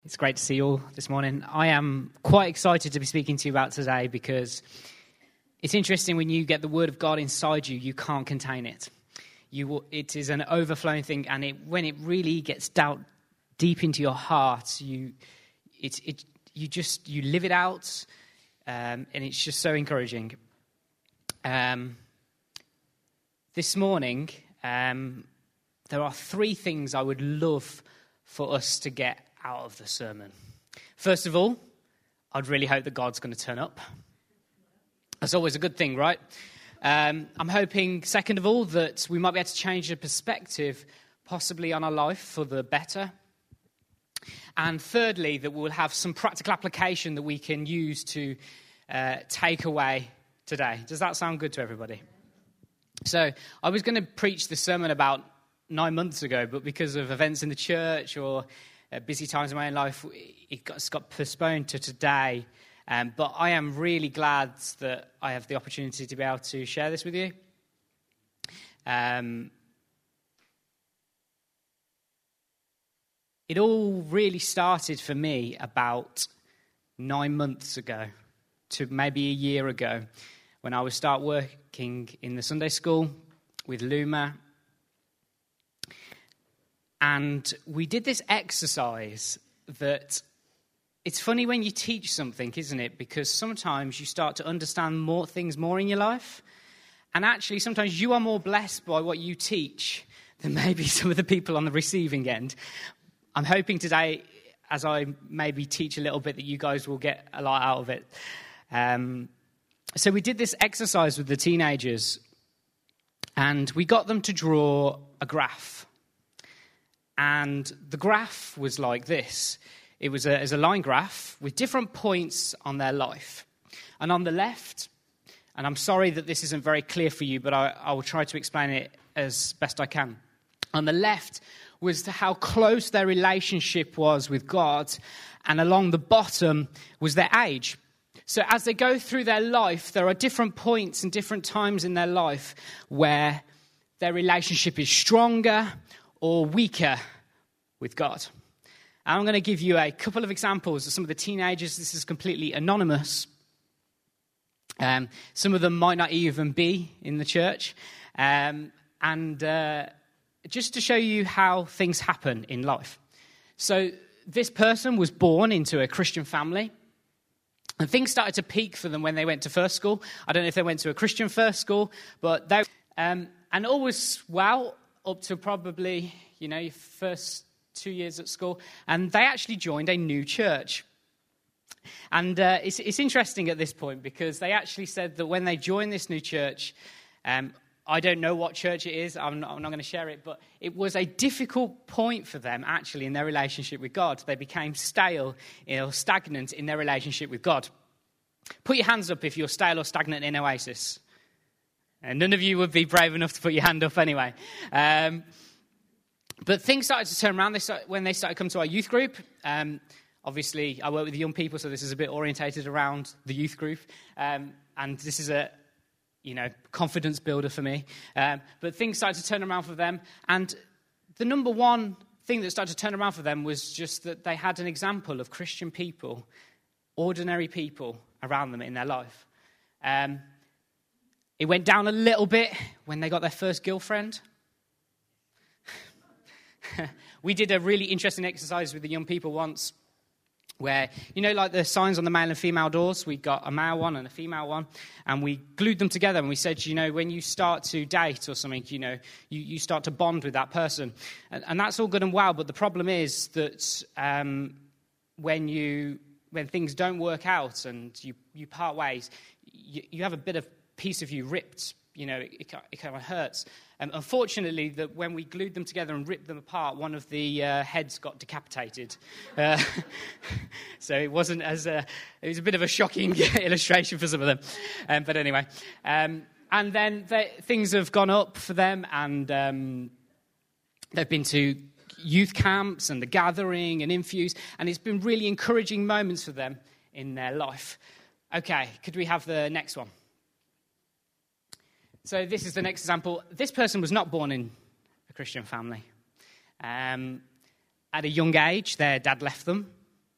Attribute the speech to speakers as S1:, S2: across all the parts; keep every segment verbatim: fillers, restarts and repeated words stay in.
S1: It's great to see you all this morning. I am quite excited to be speaking to you about today because it's interesting when you get the Word of God inside you, you can't contain it. You will, it is an overflowing thing, and it, when it really gets down deep into your heart, you it, it you just you live it out, um, and it's just so encouraging. Um, this morning, um, there are three things I would love for us to get out of the sermon. First of all, I'd really hope that God's going to turn up. That's always a good thing, right? Um, I'm hoping, second of all, that we might be able to change the perspective, possibly on our life for the better. And thirdly, that we'll have some practical application that we can use to uh, take away today. Does that sound good to everybody? So I was going to preach this sermon about nine months ago, but because of events in the church or uh, busy times in my own life, it got, it's got postponed to today. Um, but I am really glad that I have the opportunity to be able to share this with you. Um, it all really started for me about nine months ago to maybe a year ago when I would start working in the Sunday school with Luma. And we did this exercise that... It's funny when you teach something, isn't it? Because sometimes you start to understand more things more in your life. And actually, sometimes you are more blessed by what you teach than maybe some of the people on the receiving end. I'm hoping today, as I maybe teach a little bit, that you guys will get a lot out of it. Um, so we did this exercise with the teenagers, and we got them to draw a graph. And the graph was like this. It was a, as a line graph with different points on their life. And on the left, and I'm sorry that this isn't very clear for you, but I, I will try to explain it as best I can. On the left was to how close their relationship was with God, and along the bottom was their age. So as they go through their life, there are different points and different times in their life where their relationship is stronger or weaker with God. I'm going to give you a couple of examples of some of the teenagers. This is completely anonymous. Um, some of them might not even be in the church. Um, and uh, just to show you how things happen in life. So this person was born into a Christian family. And things started to peak for them when they went to first school. I don't know if they went to a Christian first school, but they... Um, and all was well up to probably, you know, your first... two years at school, and they actually joined a new church. And uh, it's, it's interesting at this point because they actually said that when they joined this new church, um, I don't know what church it is, I'm not, I'm not going to share it, but it was a difficult point for them actually in their relationship with God. They became stale or stagnant in their relationship with God. Put your hands up if you're stale or stagnant in Oasis. And none of you would be brave enough to put your hand up anyway. Um But things started to turn around they started, when they started to come to our youth group. Um, obviously, I work with young people, so this is a bit orientated around the youth group. Um, and this is a, you know, confidence builder for me. Um, but things started to turn around for them. And the number one thing that started to turn around for them was just that they had an example of Christian people, ordinary people around them in their life. Um, it went down a little bit when they got their first girlfriend. We did a really interesting exercise with the young people once where, you know, like the signs on the male and female doors, we got a male one and a female one, and we glued them together and we said, you know, when you start to date or something, you know, you, you start to bond with that person. And, and that's all good and well, but the problem is that um, when you when things don't work out and you, you part ways, you, you have a bit of piece of you ripped. You know, it, it kind of hurts. Um, unfortunately, that when we glued them together and ripped them apart, one of the uh, heads got decapitated. Uh, so it wasn't as a, it was a bit of a shocking illustration for some of them. Um, but anyway, um, and then they, things have gone up for them, and um, they've been to youth camps and the gathering and Infuse, and it's been really encouraging moments for them in their life. Okay, could we have the next one? So this is the next example. This person was not born in a Christian family. Um, at a young age, their dad left them.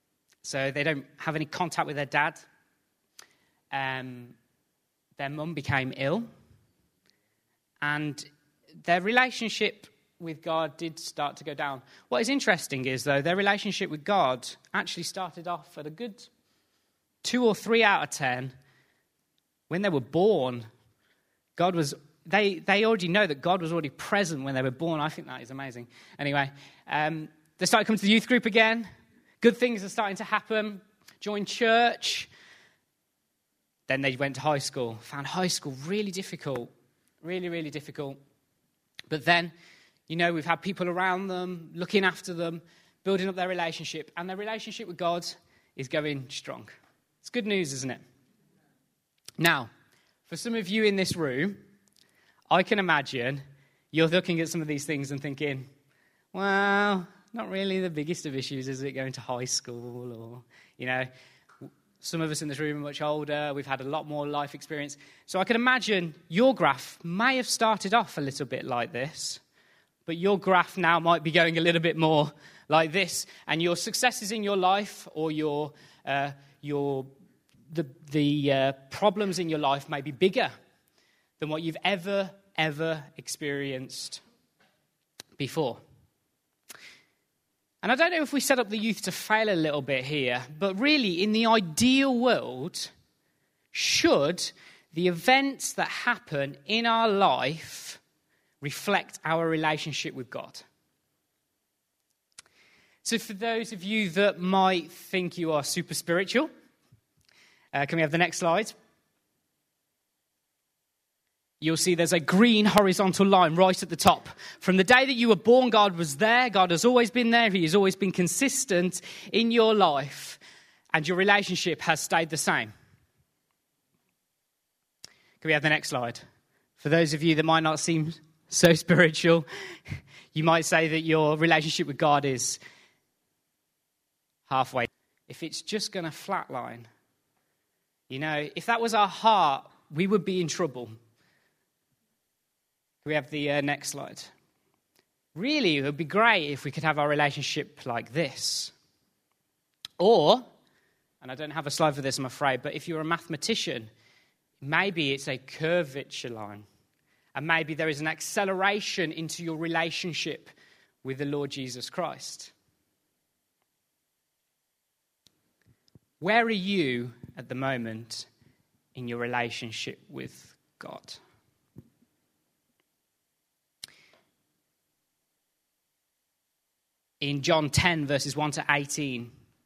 S1: So they don't have any contact with their dad. Um, their mum became ill. And their relationship with God did start to go down. What is interesting is, though, their relationship with God actually started off at a good two or three out of ten. When they were born, God was, they, they already know that God was already present when they were born. I think that is amazing. Anyway, um, they started coming to the youth group again. Good things are starting to happen. Joined church. Then they went to high school. Found high school really difficult. Really, really difficult. But then, you know, we've had people around them, looking after them, building up their relationship. And their relationship with God is going strong. It's good news, isn't it? Now, for some of you in this room, I can imagine you're looking at some of these things and thinking, well, not really the biggest of issues, is it, going to high school? Or, you know, some of us in this room are much older. We've had a lot more life experience. So I can imagine your graph may have started off a little bit like this, but your graph now might be going a little bit more like this. And your successes in your life, or your uh, your the the uh, problems in your life may be bigger than what you've ever, ever experienced before. And I don't know if we set up the youth to fail a little bit here, but really, in the ideal world, should the events that happen in our life reflect our relationship with God? So for those of you that might think you are super spiritual, uh, can we have the next slide? You'll see there's a green horizontal line right at the top. From the day that you were born, God was there. God has always been there. He has always been consistent in your life. And your relationship has stayed the same. Can we have the next slide? For those of you that might not seem so spiritual, you might say that your relationship with God is halfway. If it's just going to flatline, you know, if that was our heart, we would be in trouble. Can we have the uh, next slide? Really, it would be great if we could have our relationship like this. Or, and I don't have a slide for this, I'm afraid, but if you're a mathematician, maybe it's a curvature line. And maybe there is an acceleration into your relationship with the Lord Jesus Christ. Where are you at the moment in your relationship with God? In John ten, verses one to eighteen,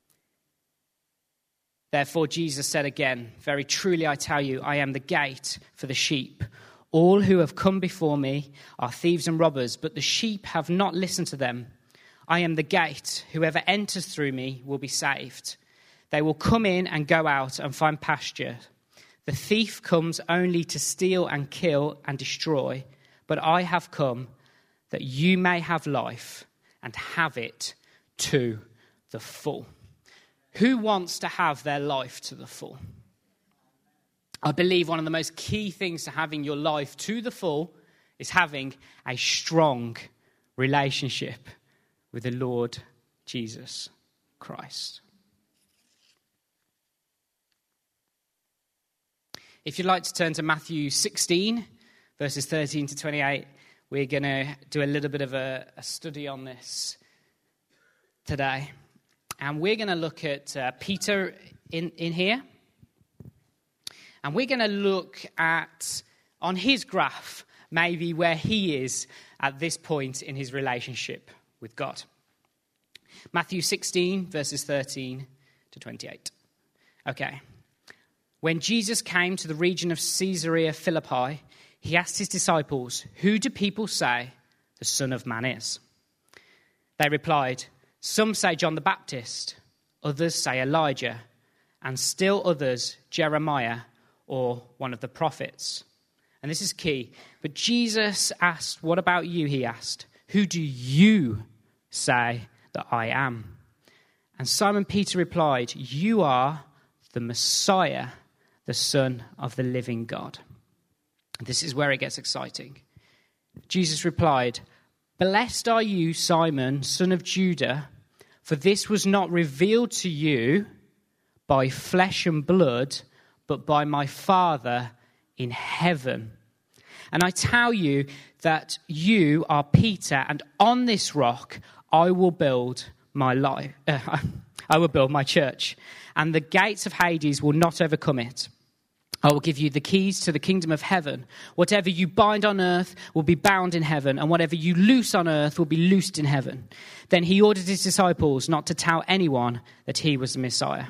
S1: therefore Jesus said again, very truly I tell you, I am the gate for the sheep. All who have come before me are thieves and robbers, but the sheep have not listened to them. I am the gate. Whoever enters through me will be saved. They will come in and go out and find pasture. The thief comes only to steal and kill and destroy, but I have come that you may have life and have it to the full. Who wants to have their life to the full? I believe one of the most key things to having your life to the full is having a strong relationship with the Lord Jesus Christ. If you'd like to turn to Matthew sixteen, verses thirteen to twenty-eight, we're going to do a little bit of a, a study on this today. And we're going to look at uh, Peter in, in here. And we're going to look at, on his graph, maybe where he is at this point in his relationship with God. Matthew sixteen, verses thirteen to twenty-eight. Okay. When Jesus came to the region of Caesarea Philippi, he asked his disciples, "Who do people say the Son of Man is?" They replied, "Some say John the Baptist, others say Elijah, and still others Jeremiah or one of the prophets." And this is key. But Jesus asked, "What about you?" He asked, "Who do you say that I am?" And Simon Peter replied, "You are the Messiah, the Son of the living God." This is where it gets exciting. Jesus replied, "Blessed are you, Simon, son of Judah, For this was not revealed to you by flesh and blood, but by my Father in heaven. And I tell you that you are Peter, and on this rock I will build my life. Uh, I will build my church, and the gates of Hades will not overcome it. I will give you the keys to the kingdom of heaven. Whatever you bind on earth will be bound in heaven, and whatever you loose on earth will be loosed in heaven. Then he ordered his disciples not to tell anyone that he was the Messiah.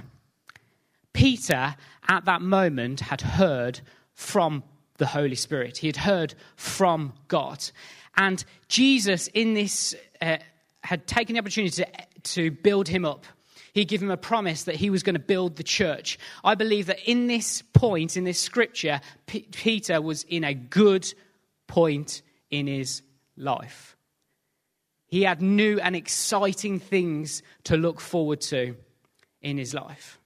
S1: Peter, at that moment, had heard from the Holy Spirit. He had heard from God. And Jesus, in this, uh, had taken the opportunity to, to build him up. He gave him a promise that he was going to build the church. I believe that in this point, in this scripture, P- Peter was in a good point in his life. He had new and exciting things to look forward to in his life.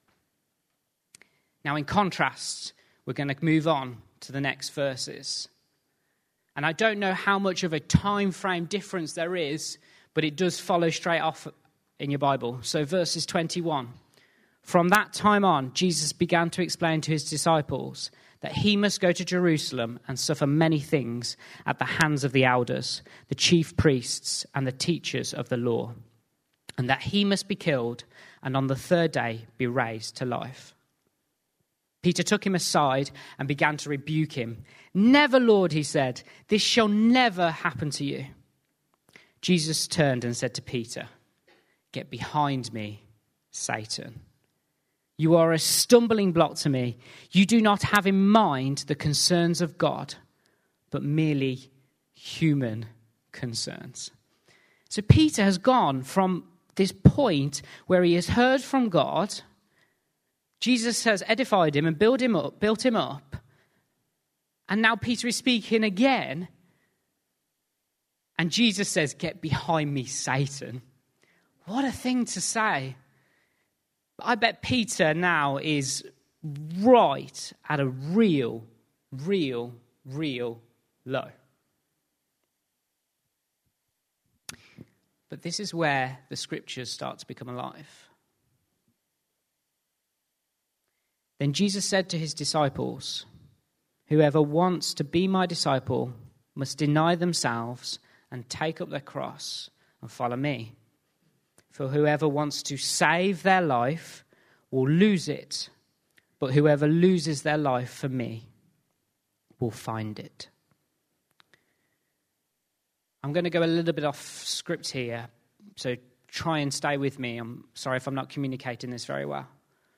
S1: Now, in contrast, we're going to move on to the next verses. And I don't know how much of a time frame difference there is, but it does follow straight off in your Bible. So verses twenty-one. From that time on, Jesus began to explain to his disciples that he must go to Jerusalem and suffer many things at the hands of the elders, the chief priests, and the teachers of the law, and that he must be killed and on the third day be raised to life. Peter took him aside and began to rebuke him. "Never, Lord," he said, "this shall never happen to you." Jesus turned and said to Peter, "Get behind me, Satan. You are a stumbling block to me. You do not have in mind the concerns of God, but merely human concerns." So Peter has gone from this point where he has heard from God. Jesus has edified him and built him up, built him up. And now Peter is speaking again. And Jesus says, "Get behind me, Satan." What a thing to say. I bet Peter now is right at a real, real, real low. But this is where the scriptures start to become alive. Then Jesus said to his disciples, "Whoever wants to be my disciple must deny themselves and take up their cross and follow me. For whoever wants to save their life will lose it, but whoever loses their life for me will find it." I'm going to go a little bit off script here, so try and stay with me. I'm sorry if I'm not communicating this very well.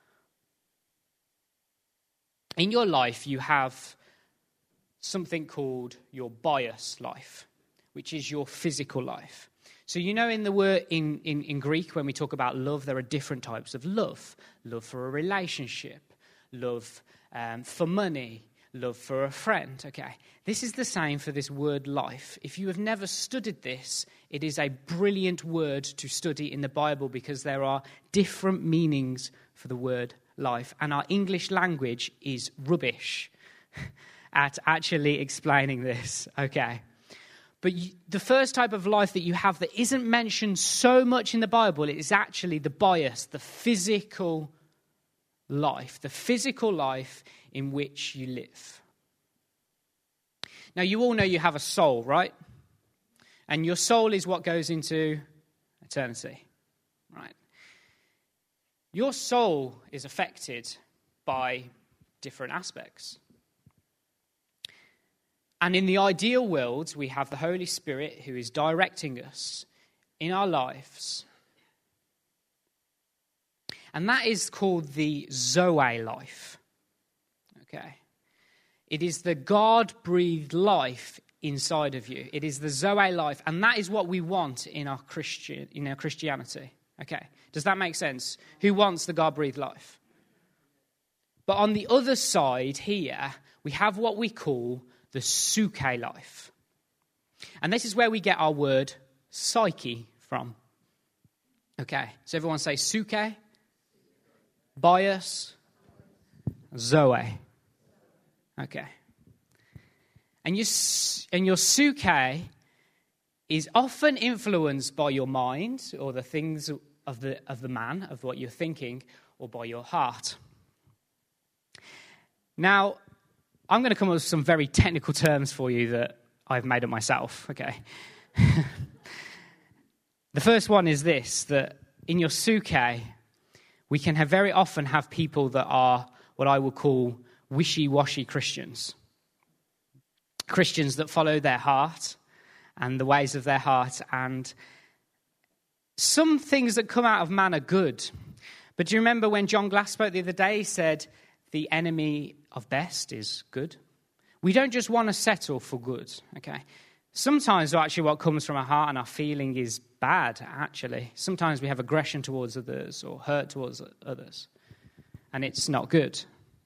S1: In your life, you have something called your bios life, which is your physical life. So you know in the word in, in, in Greek, when we talk about love, there are different types of love. Love for a relationship, love um, for money, love for a friend. Okay, this is the same for this word life. If you have never studied this, it is a brilliant word to study in the Bible because there are different meanings for the word life. And our English language is rubbish at actually explaining this. Okay. But you, the first type of life that you have that isn't mentioned so much in the Bible is actually the bios, the physical life, the physical life in which you live. Now, you all know you have a soul, right? And your soul is what goes into eternity, right? Your soul is affected by different aspects. And in the ideal world, we have the Holy Spirit who is directing us in our lives. And that is called the Zoe life. Okay. It is the God-breathed life inside of you. It is the Zoe life. And that is what we want in our Christian, in our Christianity. Okay. Does that make sense? Who wants the God-breathed life? But on the other side here, we have what we call the Suke life. And this is where we get our word psyche from. Okay, so everyone say Suke, bios, Zoe. Okay. And your, and your Suke is often influenced by your mind or the things of the of the man, of what you're thinking, or by your heart. Now, I'm going to come up with some very technical terms for you that I've made up myself, okay? The first one is this, that in your suke, we can have very often have people that are what I would call wishy-washy Christians. Christians that follow their heart and the ways of their heart. And some things that come out of man are good. But do you remember when John Glass spoke the other day, he said, the enemy of best is good. We don't just want to settle for good, okay? Sometimes actually what comes from our heart and our feeling is bad, actually. Sometimes we have aggression towards others or hurt towards others, and it's not good.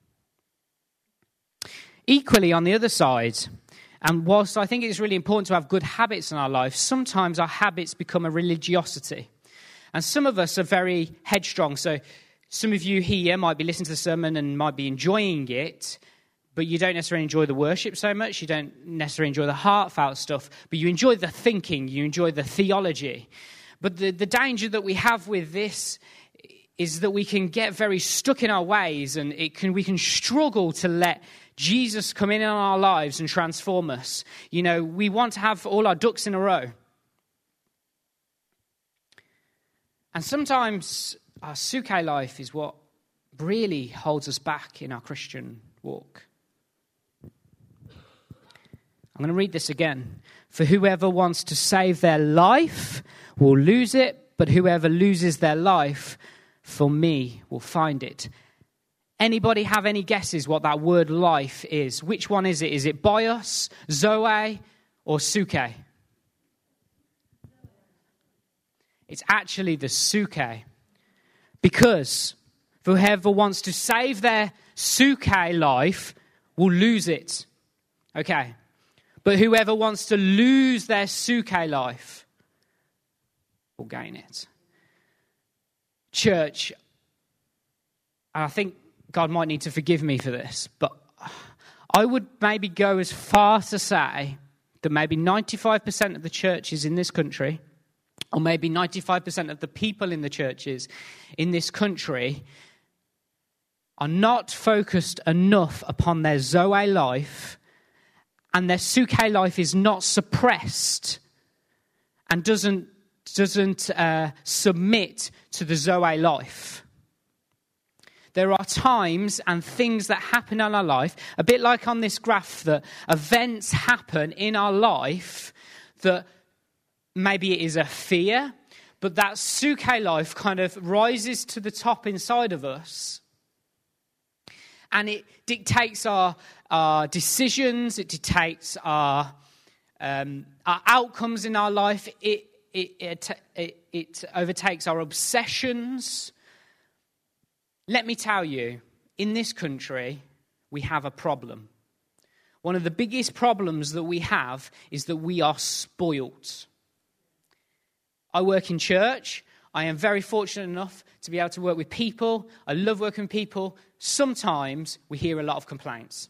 S1: Equally, on the other side, and whilst I think it's really important to have good habits in our life, sometimes our habits become a religiosity. And some of us are very headstrong. So some of you here might be listening to the sermon and might be enjoying it, but you don't necessarily enjoy the worship so much. You don't necessarily enjoy the heartfelt stuff, but you enjoy the thinking, you enjoy the theology. But the, the danger that we have with this is that we can get very stuck in our ways, and it can we can struggle to let Jesus come in in our lives and transform us. You know, we want to have all our ducks in a row. And sometimes our suke life is what really holds us back in our Christian walk. I'm going to read this again. For whoever wants to save their life will lose it, but whoever loses their life for me will find it. Anybody have any guesses what that word life is? Which one is it? Is it bios, zoe, or suke? It's actually the suke. Because whoever wants to save their suke life will lose it. Okay. But whoever wants to lose their suke life will gain it. Church, I think God might need to forgive me for this, but I would maybe go as far to say that maybe ninety-five percent of the churches in this country, or maybe ninety-five percent of the people in the churches in this country, are not focused enough upon their zoe life, and their suke life is not suppressed and doesn't doesn't uh, submit to the zoe life. There are times and things that happen in our life, a bit like on this graph, that events happen in our life that maybe it is a fear, but that suke life kind of rises to the top inside of us. And it dictates our, our decisions, it dictates our, um, our outcomes in our life, it, it, it, it, it overtakes our obsessions. Let me tell you, in this country, we have a problem. One of the biggest problems that we have is that we are spoilt. I work in church. I am very fortunate enough to be able to work with people. I love working with people. Sometimes we hear a lot of complaints.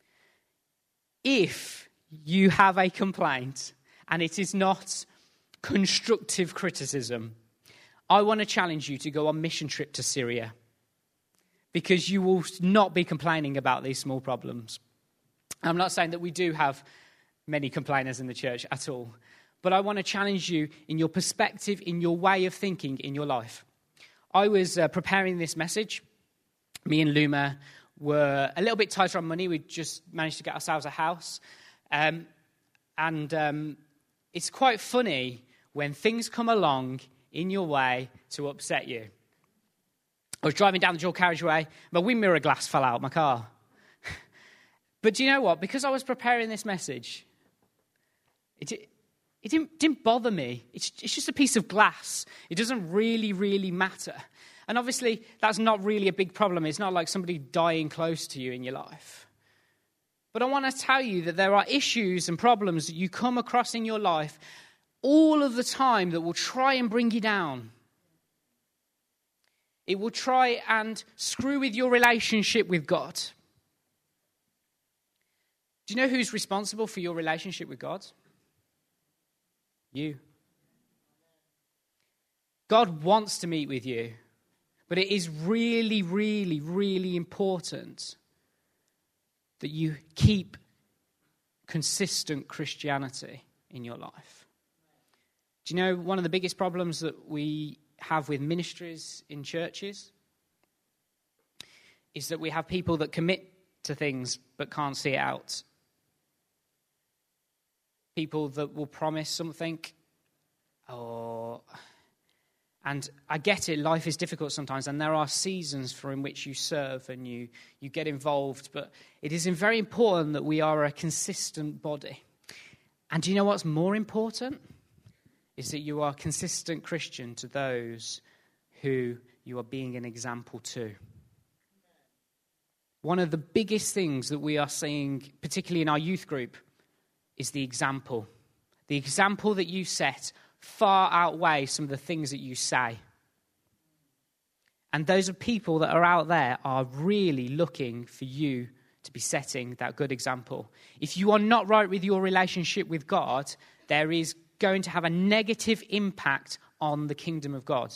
S1: If you have a complaint and it is not constructive criticism, I want to challenge you to go on mission trip to Syria, because you will not be complaining about these small problems. I'm not saying that we do have many complainers in the church at all, but I want to challenge you in your perspective, in your way of thinking, in your life. I was uh, preparing this message. Me and Luma were a little bit tighter on money. We just managed to get ourselves a house. Um, and um, it's quite funny when things come along in your way to upset you. I was driving down the dual carriageway, my wind mirror glass fell out of my car. But do you know what? Because I was preparing this message, it, it didn't, didn't bother me. It's, it's just a piece of glass. It doesn't really, really matter. And obviously, that's not really a big problem. It's not like somebody dying close to you in your life. But I want to tell you that there are issues and problems that you come across in your life all of the time that will try and bring you down. It will try and screw with your relationship with God. Do you know who's responsible for your relationship with God? You. God wants to meet with you, but it is really, really, really important that you keep consistent Christianity in your life. Do you know one of the biggest problems that we have with ministries in churches is that we have people that commit to things but can't see it out. People that will promise something, or, and I get it, life is difficult sometimes, and there are seasons for in which you serve and you, you get involved, but it is very important that we are a consistent body. And do you know what's more important? Is that you are a consistent Christian to those who you are being an example to. One of the biggest things that we are seeing, particularly in our youth group, is the example. The example that you set far outweighs some of the things that you say. And those are people that are out there are really looking for you to be setting that good example. If you are not right with your relationship with God, there is going to have a negative impact on the kingdom of God.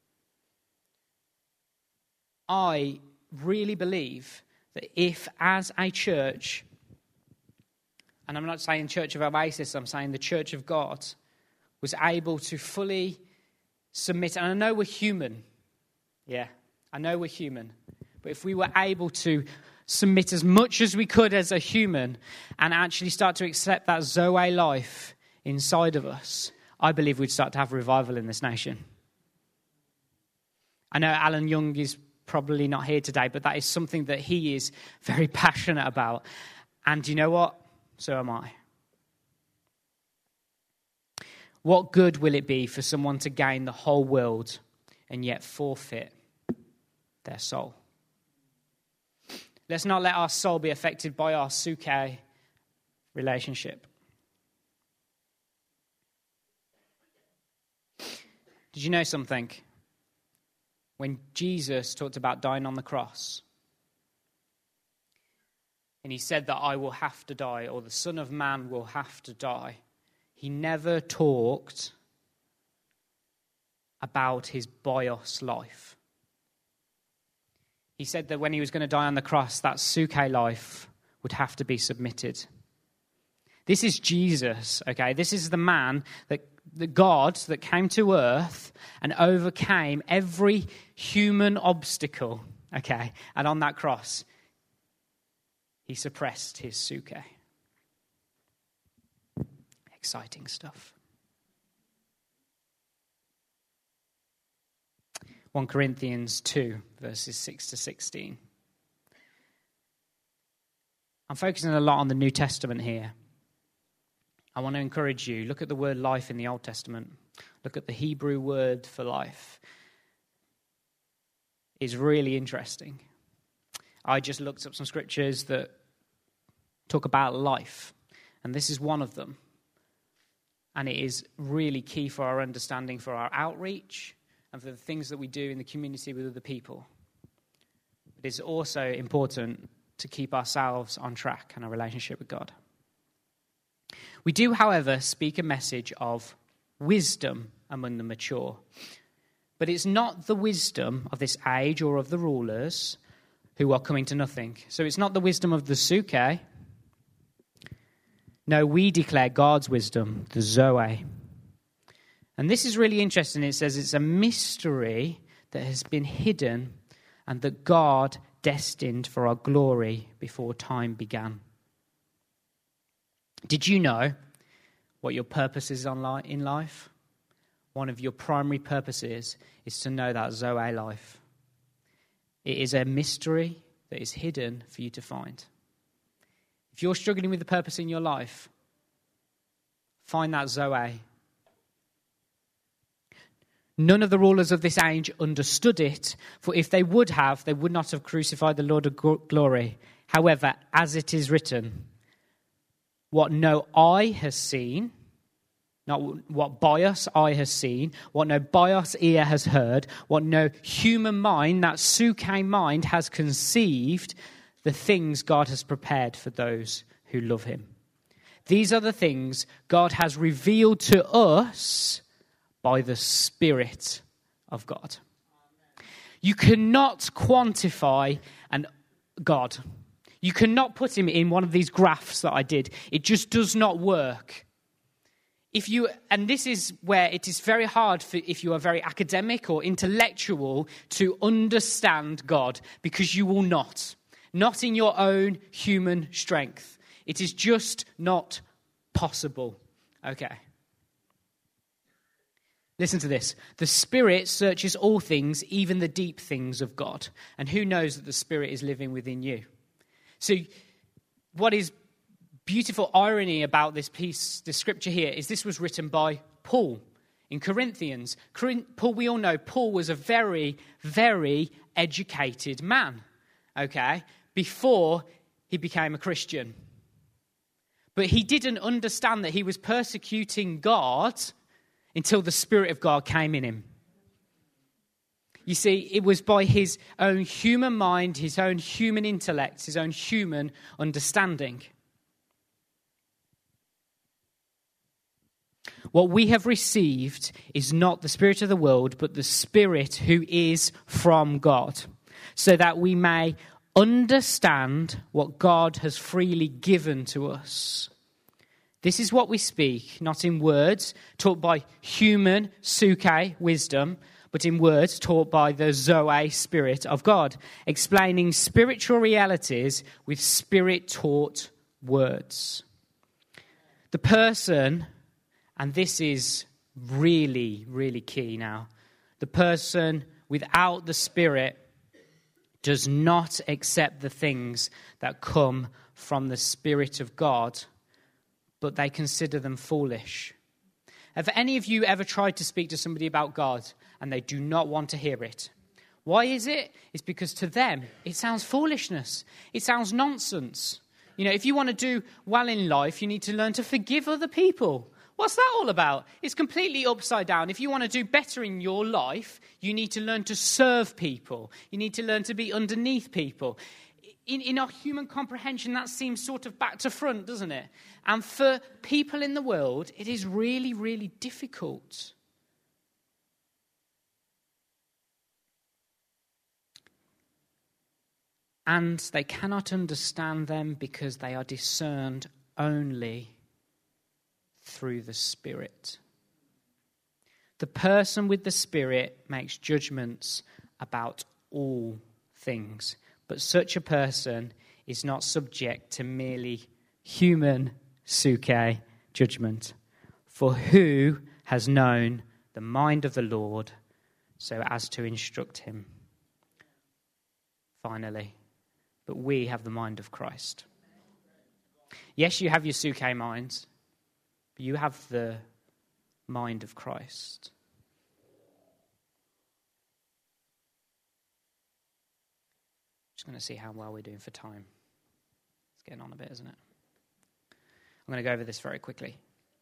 S1: I really believe that if, as a church, and I'm not saying Church of Oasis, I'm saying the Church of God, was able to fully submit, and I know we're human, yeah, I know we're human, but if we were able to submit as much as we could as a human and actually start to accept that Zoe life inside of us, I believe we'd start to have revival in this nation. I know Alan Young is probably not here today, but that is something that he is very passionate about. And you know what? So am I. What good will it be for someone to gain the whole world and yet forfeit their soul? Let's not let our soul be affected by our suke relationship. Did you know something? When Jesus talked about dying on the cross, and he said that I will have to die, or the Son of Man will have to die, he never talked about his bios life. He said that when he was going to die on the cross, that suke life would have to be submitted. This is Jesus, okay? This is the man, that the God that came to earth and overcame every human obstacle, okay? And on that cross, he suppressed his suke. Exciting stuff. First Corinthians two, verses six to sixteen. I'm focusing a lot on the New Testament here. I want to encourage you, look at the word life in the Old Testament. Look at the Hebrew word for life. It's really interesting. I just looked up some scriptures that talk about life, and this is one of them. And it is really key for our understanding, for our outreach, and for the things that we do in the community with other people. It is also important to keep ourselves on track and our relationship with God. We do, however, speak a message of wisdom among the mature. But it's not the wisdom of this age or of the rulers who are coming to nothing. So it's not the wisdom of the suke. No, we declare God's wisdom, the Zoe. And this is really interesting. It says it's a mystery that has been hidden and that God destined for our glory before time began. Did you know what your purpose is in life? One of your primary purposes is to know that Zoe life. It is a mystery that is hidden for you to find. If you're struggling with the purpose in your life, find that Zoe. None of the rulers of this age understood it, for if they would have, they would not have crucified the Lord of glory. However, as it is written, what no eye has seen, not what bios eye has seen, what no bios ear has heard, what no human mind, that suke mind, has conceived, the things God has prepared for those who love him. These are the things God has revealed to us by the Spirit of God. You cannot quantify an God. You cannot put him in one of these graphs that I did. It just does not work. If you, and this is where it is very hard for if you are very academic or intellectual to understand God, because you will not. Not in your own human strength. It is just not possible. Okay. Listen to this. The Spirit searches all things, even the deep things of God. And who knows that the Spirit is living within you? So what is beautiful irony about this piece, the scripture here, is this was written by Paul in Corinthians. Paul, we all know Paul was a very, very educated man, okay, before he became a Christian. But he didn't understand that he was persecuting God until the Spirit of God came in him. You see, it was by his own human mind, his own human intellect, his own human understanding. What we have received is not the spirit of the world, but the Spirit who is from God, so that we may understand what God has freely given to us. This is what we speak, not in words taught by human suke wisdom, but in words taught by the Zoe Spirit of God, explaining spiritual realities with Spirit-taught words. The person, and this is really, really key now, the person without the Spirit does not accept the things that come from the Spirit of God, but they consider them foolish. Have any of you ever tried to speak to somebody about God and they do not want to hear it? Why is it? It's because to them it sounds foolishness. It sounds nonsense. You know, if you want to do well in life, you need to learn to forgive other people. What's that all about? It's completely upside down. If you want to do better in your life, you need to learn to serve people. You need to learn to be underneath people. In, in our human comprehension, that seems sort of back to front, doesn't it? And for people in the world, it is really, really difficult. And they cannot understand them because they are discerned only through the Spirit. The person with the Spirit makes judgments about all things. But such a person is not subject to merely human suke judgment. For who has known the mind of the Lord so as to instruct him? Finally, but we have the mind of Christ. Yes, you have your suke minds, but you have the mind of Christ. Just going to see how well we're doing for time. It's getting on a bit, isn't it? I'm going to go over this very quickly.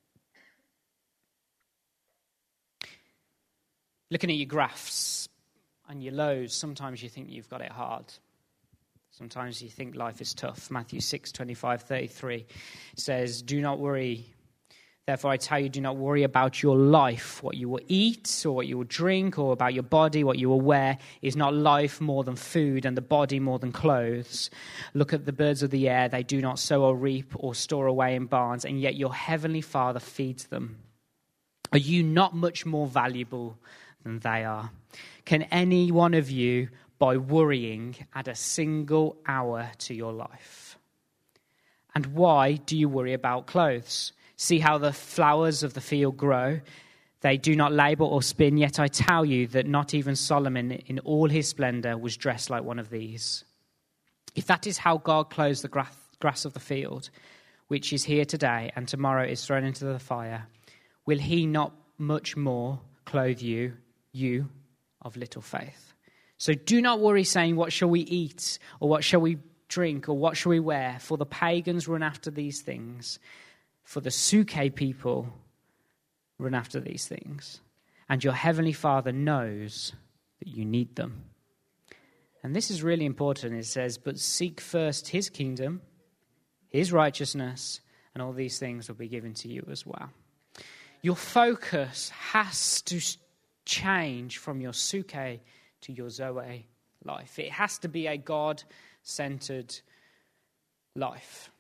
S1: Looking at your graphs and your lows, sometimes you think you've got it hard. Sometimes you think life is tough. Matthew six, twenty-five, thirty-three says, do not worry. Therefore, I tell you, do not worry about your life, what you will eat or what you will drink, or about your body, what you will wear. Is not life more than food, and the body more than clothes? Look at the birds of the air. They do not sow or reap or store away in barns, and yet your heavenly Father feeds them. Are you not much more valuable than they are? Can any one of you, by worrying, add a single hour to your life? And why do you worry about clothes? See how the flowers of the field grow. They do not labor or spin, yet I tell you that not even Solomon in all his splendor was dressed like one of these. If that is how God clothes the grass of the field, which is here today and tomorrow is thrown into the fire, will he not much more clothe you, you of little faith? So do not worry, saying, what shall we eat, or what shall we drink, or what shall we wear? For the pagans run after these things. For the suke people run after these things. And your heavenly Father knows that you need them. And this is really important. It says, but seek first his kingdom, his righteousness, and all these things will be given to you as well. Your focus has to change from your suke to your zoe life. It has to be a God-centered life.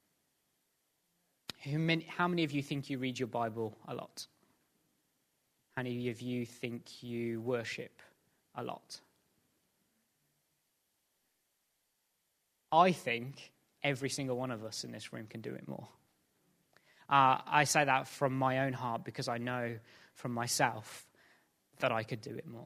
S1: How many, how many of you think you read your Bible a lot? How many of you think you worship a lot? I think every single one of us in this room can do it more. Uh, I say that from my own heart because I know from myself that I could do it more.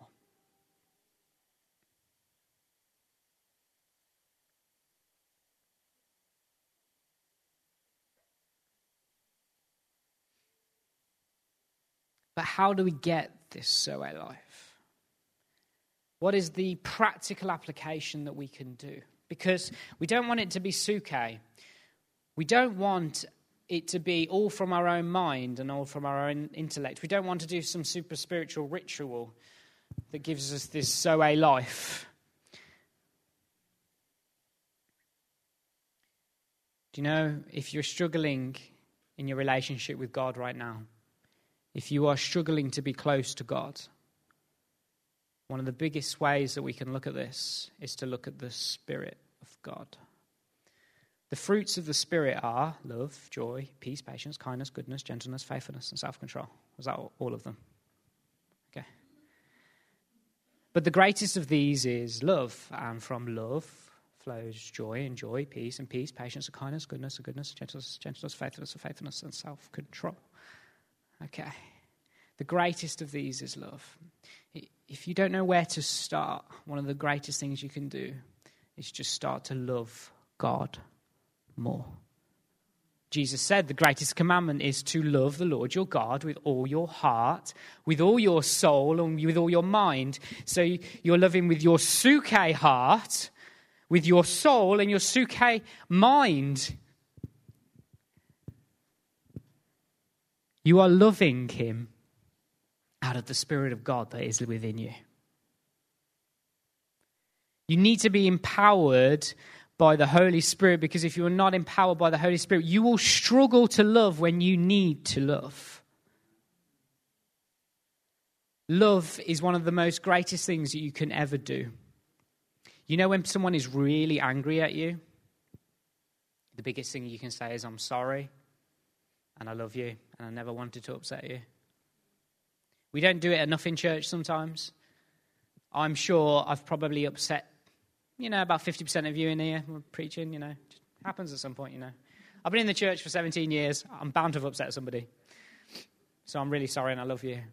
S1: But how do we get this Zoe life? What is the practical application that we can do? Because we don't want it to be suke. We don't want it to be all from our own mind and all from our own intellect. We don't want to do some super spiritual ritual that gives us this Zoe life. Do you know, if you're struggling in your relationship with God right now, if you are struggling to be close to God, one of the biggest ways that we can look at this is to look at the Spirit of God. The fruits of the Spirit are love, joy, peace, patience, kindness, goodness, gentleness, faithfulness, and self-control. Was that all of them? Okay. But the greatest of these is love, and from love flows joy, and joy, peace, and peace, patience, and kindness, goodness, and goodness, gentleness, gentleness, faithfulness, and faithfulness, and self-control. Okay. The greatest of these is love. If you don't know where to start, one of the greatest things you can do is just start to love God more. Jesus said the greatest commandment is to love the Lord your God with all your heart, with all your soul, and with all your mind. So you're loving with your suke heart, with your soul, and your suke mind. You are loving him out of the Spirit of God that is within you. You need to be empowered by the Holy Spirit, because if you are not empowered by the Holy Spirit, you will struggle to love when you need to love. Love is one of the most greatest things that you can ever do. You know, when someone is really angry at you, the biggest thing you can say is, I'm sorry, and I love you, and I never wanted to upset you. We don't do it enough in church sometimes. I'm sure I've probably upset, you know, about fifty percent of you in here. We're preaching, you know. It happens at some point, you know. I've been in the church for seventeen years. I'm bound to have upset somebody. So I'm really sorry and I love you.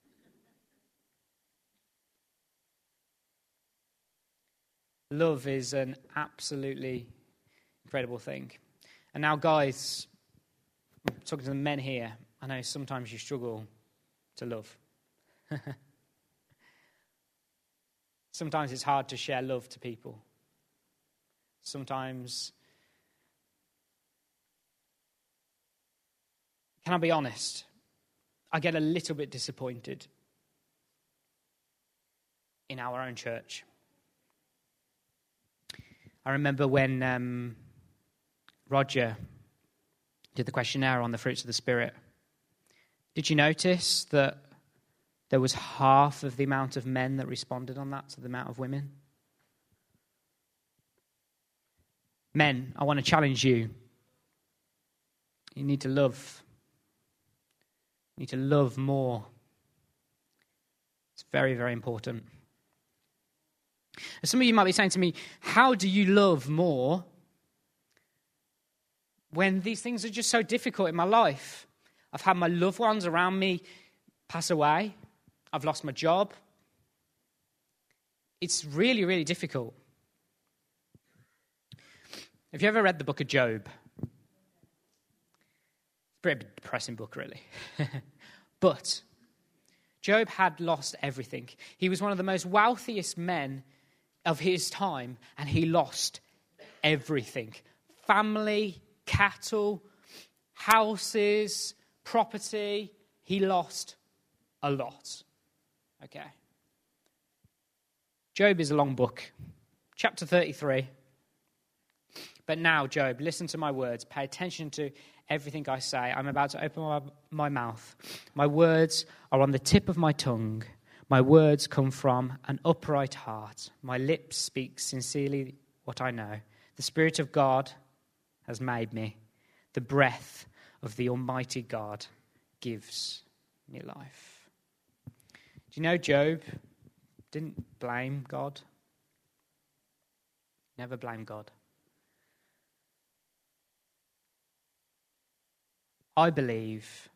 S1: Love is an absolutely incredible thing. And now, guys, I'm talking to the men here. I know sometimes you struggle to love. Sometimes it's hard to share love to people. Sometimes, can I be honest? I get a little bit disappointed in our own church. I remember when um, Roger did the questionnaire on the fruits of the Spirit. Did you notice that there was half of the amount of men that responded on that to the amount of women? Men, I want to challenge you. You need to love. You need to love more. It's very, very important. And some of you might be saying to me, how do you love more when these things are just so difficult in my life? I've had my loved ones around me pass away. I've lost my job. It's really, really difficult. Have you ever read the book of Job? It's a pretty depressing book, really. But Job had lost everything. He was one of the most wealthiest men of his time, and he lost everything. Family, cattle, houses, property. He lost a lot. Okay. Job is a long book. Chapter thirty-three. But now, Job, listen to my words. Pay attention to everything I say. I'm about to open my, my mouth. My words are on the tip of my tongue. My words come from an upright heart. My lips speak sincerely what I know. The Spirit of God has made me. The breath of the Almighty God gives me life. Do you know Job didn't blame God? Never blame God. I believe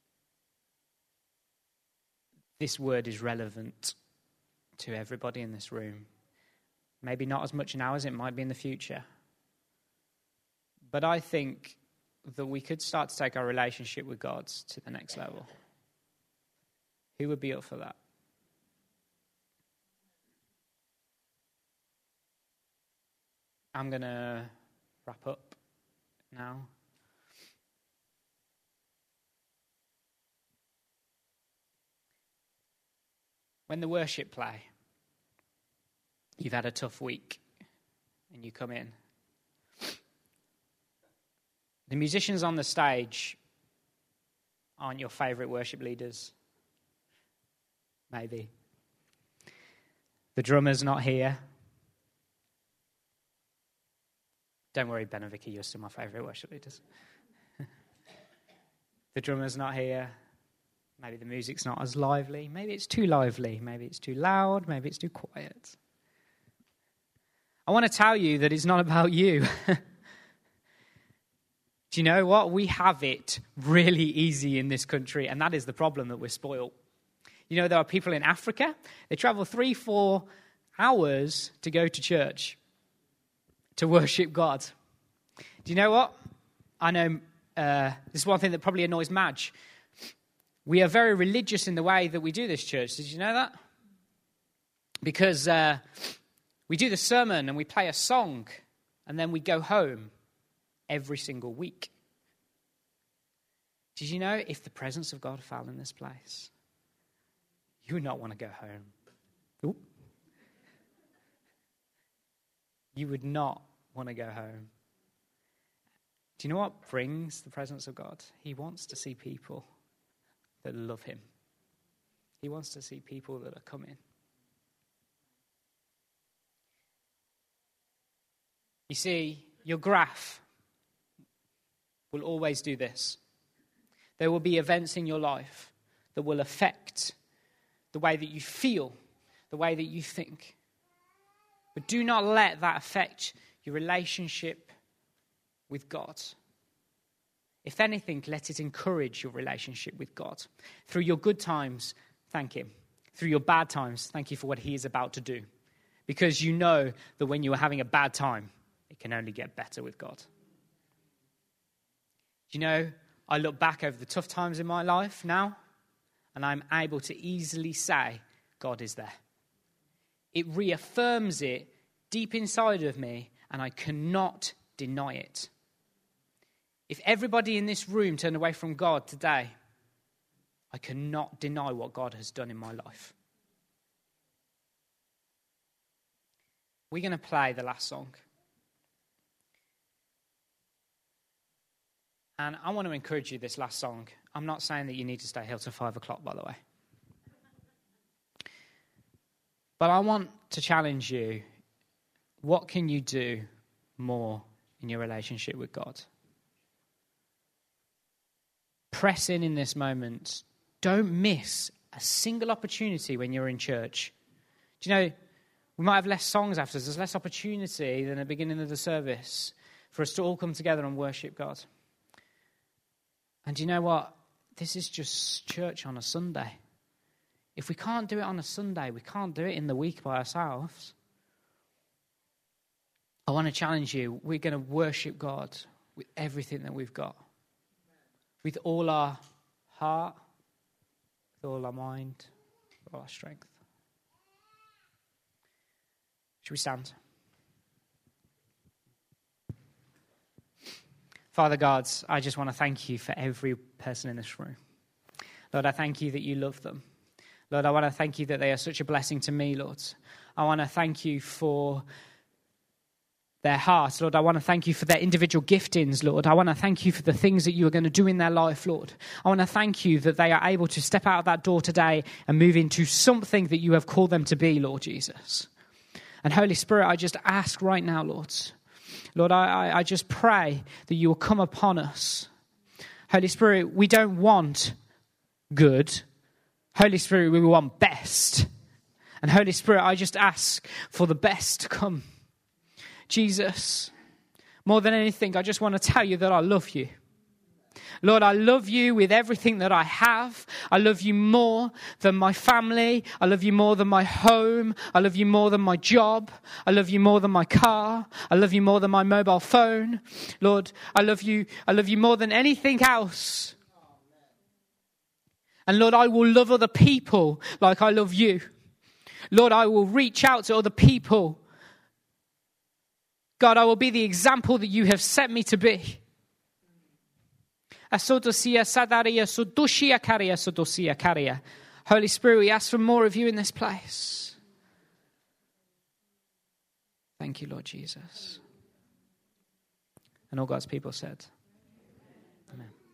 S1: this word is relevant to everybody in this room. Maybe not as much now as it might be in the future. But I think that we could start to take our relationship with God to the next level. Who would be up for that? I'm going to wrap up now. When the worship play, you've had a tough week and you come in. The musicians on the stage aren't your favourite worship leaders. Maybe. The drummer's not here. Don't worry, Ben and Vicky, you're still my favourite worship leaders. The drummer's not here. Maybe the music's not as lively. Maybe it's too lively. Maybe it's too loud. Maybe it's too quiet. I want to tell you that it's not about you. Do you know what? We have it really easy in this country, and that is the problem, that we're spoiled. You know, there are people in Africa, they travel three, four hours to go to church, to worship God. Do you know what? I know uh, this is one thing that probably annoys Madge. We are very religious in the way that we do this church. Did you know that? Because uh, we do the sermon and we play a song and then we go home every single week. Did you know if the presence of God fell in this place, you would not want to go home? Ooh. You would not want to go home. Do you know what brings the presence of God? He wants to see people that love him. He wants to see people that are coming. You see, your graph will always do this. There will be events in your life that will affect the way that you feel, the way that you think. But do not let that affect your relationship with God. If anything, let it encourage your relationship with God. Through your good times, thank him. Through your bad times, thank you for what he is about to do. Because you know that when you are having a bad time, it can only get better with God. Do you know, I look back over the tough times in my life now, and I'm able to easily say, God is there. It reaffirms it deep inside of me, and I cannot deny it. If everybody in this room turned away from God today, I cannot deny what God has done in my life. We're going to play the last song. And I want to encourage you this last song. I'm not saying that you need to stay here till five o'clock, by the way. But I want to challenge you. What can you do more in your relationship with God? Press in in this moment. Don't miss a single opportunity when you're in church. Do you know, we might have less songs after us. There's less opportunity than at the beginning of the service for us to all come together and worship God. And do you know what? This is just church on a Sunday. If we can't do it on a Sunday, we can't do it in the week by ourselves. I want to challenge you. We're going to worship God with everything that we've got. With all our heart, with all our mind, with all our strength. Should we stand? Father God, I just want to thank you for every person in this room. Lord, I thank you that you love them. Lord, I want to thank you that they are such a blessing to me, Lord. I want to thank you for their heart. Lord, I want to thank you for their individual giftings, Lord. I want to thank you for the things that you are going to do in their life, Lord. I want to thank you that they are able to step out of that door today and move into something that you have called them to be, Lord Jesus. And Holy Spirit, I just ask right now, Lord, Lord, I, I just pray that you will come upon us. Holy Spirit, we don't want good. Holy Spirit, we want best. And Holy Spirit, I just ask for the best to come. Jesus, more than anything, I just want to tell you that I love you. Lord, I love you with everything that I have. I love you more than my family. I love you more than my home. I love you more than my job. I love you more than my car. I love you more than my mobile phone. Lord, I love you. I love you more than anything else. And Lord, I will love other people like I love you. Lord, I will reach out to other people. God, I will be the example that you have set me to be. Holy Spirit, we ask for more of you in this place. Thank you, Lord Jesus. And all God's people said.